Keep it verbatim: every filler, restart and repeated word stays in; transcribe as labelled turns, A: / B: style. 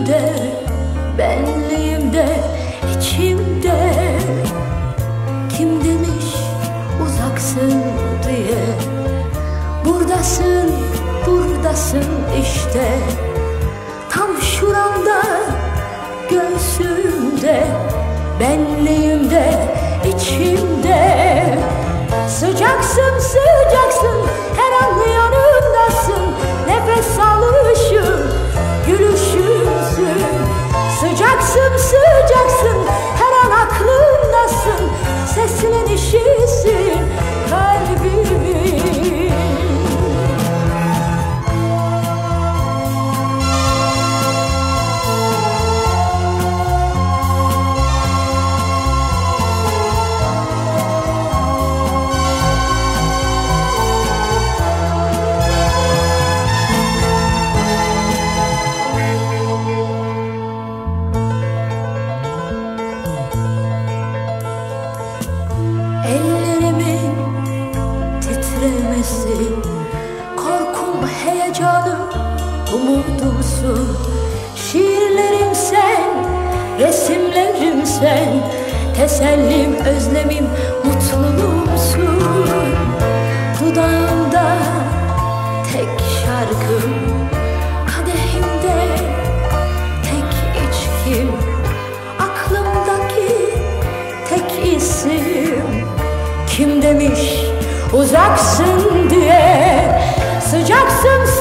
A: içimde, benliğimde, içimde. Kim demiş uzaksın diye? Buradasın, buradasın işte. Tam şuramda, göğsümde, benliğimde, içimde. Sıcaksın, sıcaksın, her an yanımdasın. Nefes alışım, gülüşümsün. Sıcaksın, sıcaksın, her an aklımdasın. Seslenişisin kalbimin. Ellerimin titremesi, korkum, heyecanım, umudumsun. Şiirlerim sen, resimlerim sen. Tesellim, özlemim, mutluluğumsun. Dudağımda tek şarkım, kadehimde tek içkim. Aklımdaki tek isim. Kim demiş uzaksın diye? Sıcaksın,